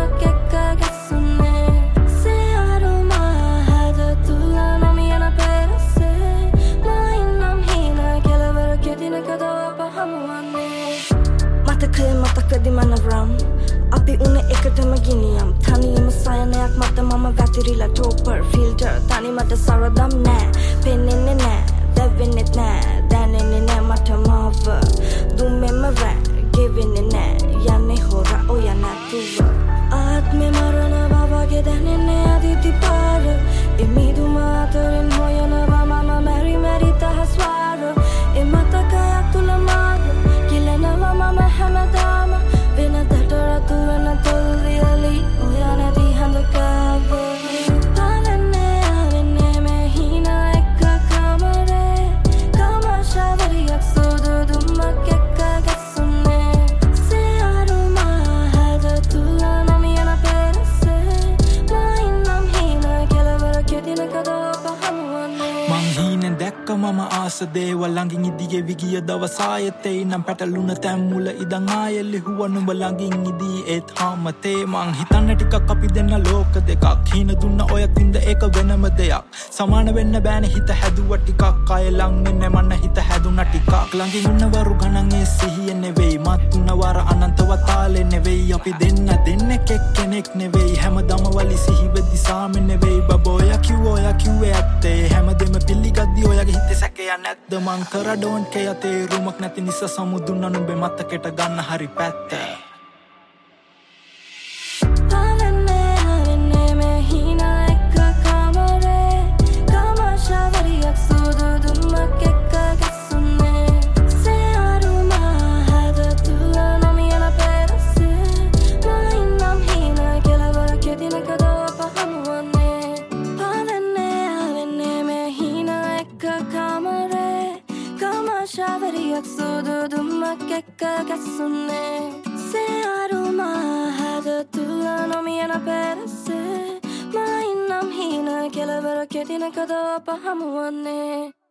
දුම්මක් එක්ක ගැස්සුනේ සේ අරුමා හැද තුල නොමියන පෙරසේ මයින්නම් හීන කෙලවර කෙටිනකද අප හමුවන්නේ මතකදි මනරම් අපි උන එකටම ගිනියම් තනියම සයනයක් මත මම වැතිරිලා ටෝපර් ෆිල්ටර් තනි මට සරදම් නෑ පෙන්නෙන්නේ නෑ දැවෙන්නෙත් නෑ දැනෙන්නේ නෑ මට මාව දුම්මෙම රෑ ගෙවෙන්නේ නෑ යන්නේ හොරා ඔය නැතුව ආත්මෙ මරණ වගේ දැනෙන්නේ අදිති පාර එමිදුම අතරින් හොයනවා මම මැරි මැරි තහස්වාර ඒ මතකයක් තුල මාර කිලනවා මම හැමදාම වෙනදට රතු වෙන තොල් වියලි ඔය නැති හඳකාව පාලන්නේ ආවෙන්නේ මේ හීන එක්ක කාමරේ කාමශාවරියක් සෝදු දුම්මක් එක්ක ගැස්සුනේ සේ අරුමා හැද තුල නොමියන පෙරසේ මයින්නම් හීන කෙලවර කෙටිනකද අප හමුවන්නේ මං හීනෙන් දැක්ක මම ආස දේවල් ළඟින් ඉදිගේ විගිය දවස ආයෙතේ නම් පැටලුණ තැන් මුල ඉඳන් ආයෙ ලිහුව නුඹ ළඟින් ඉදී ඒත් හාමතේ මං හිතන්න ටිකක් අපි දෙන්න ලෝක දෙකක් හීන දුන්න ඔය තින්ද ඒක වෙනම දෙයක් සමාන වෙන්න බෑනේ හිත හැදුව ටිකක් අය ලං වෙන්නේ මන්න හිත හැදුනා ටිකක් ළඟින් උන්නවරු ගණන් ඒ සිහිය නෙවෙයි මත් උන්නවර අනන්තව තාලේ නෙවෙයි අපි දෙන්නෙක් එක්කෙනෙක් නෙවෙයි හැමදම වලි සිහි වෙද්දි සාමෙ නෙවෙයි බබෝයා කිව්වේ ඇත්තේ හැමදෙම පිළිගද්දි ඔයගේ හිතේ සැකයක් නැද්ද මං කර ඩෝන්ට් කෙයා තේරුමක් නැති නිසා සමුදුන්න නුඹේ මතකෙට ගන්න හරි පැත්ත පාලන්නේ ආවෙන්නේ මේ හීන එක්ක කාමරේ කාමශාවරියක් සෝදු දුම්මක් එක්ක ගැස්සුනේ සේ අරුමා හැද තුල නොමියන පෙරසේ මයින්නම් හීන කෙලවර කෙටිනකද අප හමුවන්නේ පාලන්නේ ආවෙන්නේ මේ හීන එක්ක කාමරේ කාමශාවරියක් සෝදු දුම්මක් එක්ක ගැස්සුනේ සේ අරුමා හැද තුල නොමියන පෙරසේ මයින්නම් හීන කෙලවර කෙටිනකද අප හමුවන්නේ